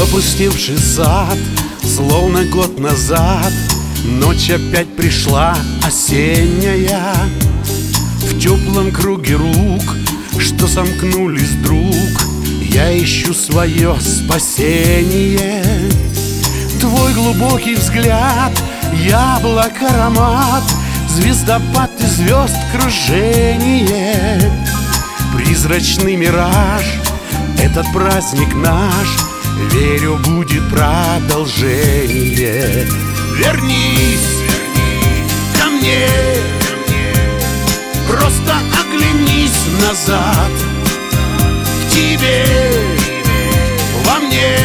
опустевший сад, словно год назад. Ночь опять пришла осенняя. В теплом круге рук, что сомкнулись вдруг, я ищу свое спасение. Твой глубокий взгляд, яблок аромат, звездопад и звезд кружение. Призрачный мираж, этот праздник наш, верю, будет продолжение. Вернись ко мне, просто оглянись назад. К тебе, во мне,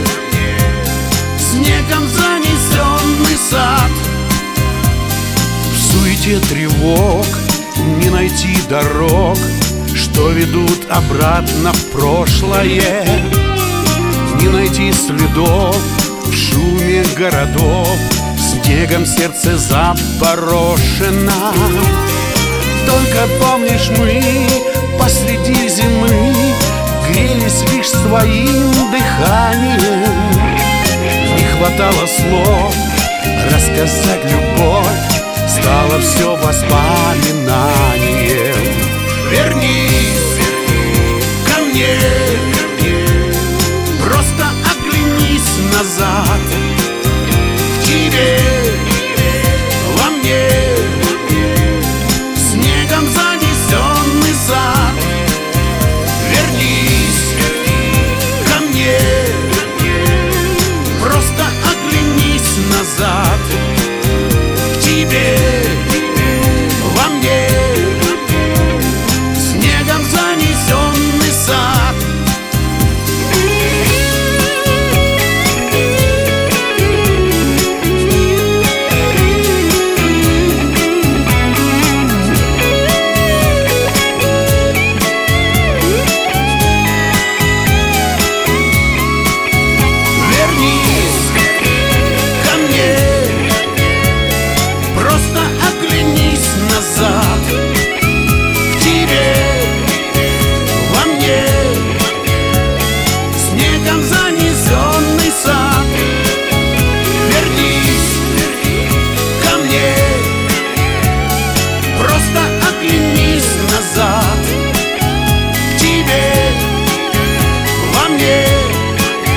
снегом занесенный сад. В суете тревог не найти дорог, что ведут обратно в прошлое. Не найти следов в шуме городов, снегом сердце запорошено. Только помнишь, мы посреди зимы грелись лишь своим дыханием. Не хватало слов рассказать любовь, стало все воспоминанием. Вернись ко мне, просто оглянись назад. К тебе, во мне, снегом занесенный сад. Вернись ко мне, просто оглянись назад. К тебе, во мне, снегом занесенный сад.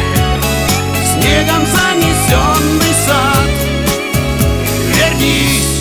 Снегом занесенный сад. Вернись